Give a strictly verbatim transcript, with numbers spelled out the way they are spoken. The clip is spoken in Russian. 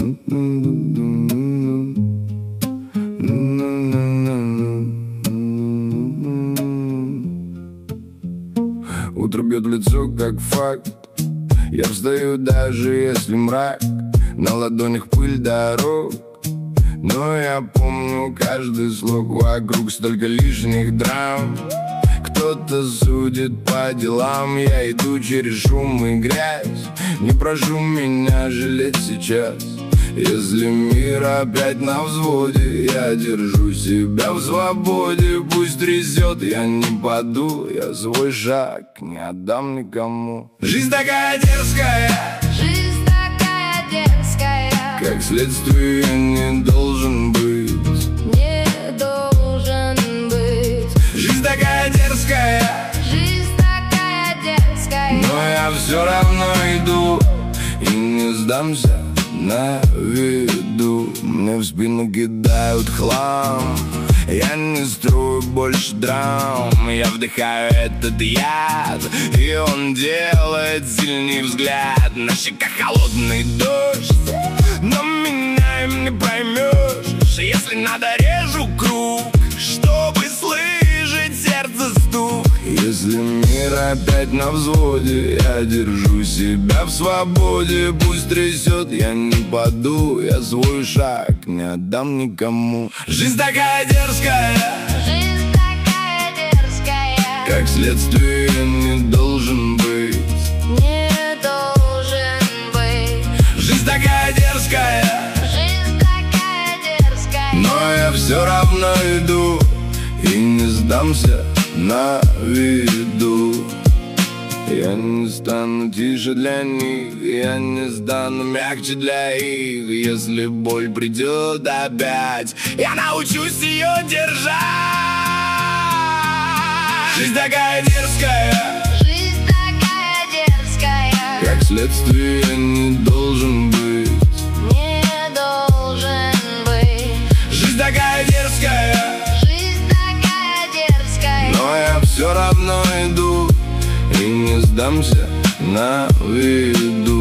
Утро бьет в лицо, как факт. Я встаю, даже если мрак. На ладонях пыль дорог, но я помню каждый слог. Вокруг столько лишних драм. Кто-то судит по делам. Я иду через шум и грязь. Не прошу меня жалеть сейчас. Если мир опять на взводе, я держу себя в свободе. Пусть трясет, я не паду. Я свой шаг не отдам никому. Жизнь такая дерзкая, жизнь такая дерзкая, как следствие я не должен быть, не должен быть. Жизнь такая дерзкая, жизнь такая дерзкая, но я все равно иду и не сдамся на виду. Мне в спину кидают хлам. Я не строю больше драм. Я вдыхаю этот яд, и он делает сильный взгляд. На щеках холодный дождь, но меня им не поймешь. Если надо, режу круг, чтобы слышать сердце стук. Если мир опять на взводе, я держу себя в свободе. Пусть трясет, я не паду. Я свой шаг не отдам никому. Жизнь такая дерзкая, жизнь такая дерзкая, как следствие я не должен быть, не должен быть. Жизнь такая дерзкая, жизнь такая дерзкая, но я все равно иду и не сдамся на виду. Я не стану тише для них, я не стану мягче для их. Если боль придет опять, я научусь ее держать. Жизнь такая дерзкая, жизнь такая дерзкая, как следствие я не должен быть, не должен быть. Жизнь такая дерзкая, жизнь такая дерзкая, но я все равно иду и не сдамся на виду.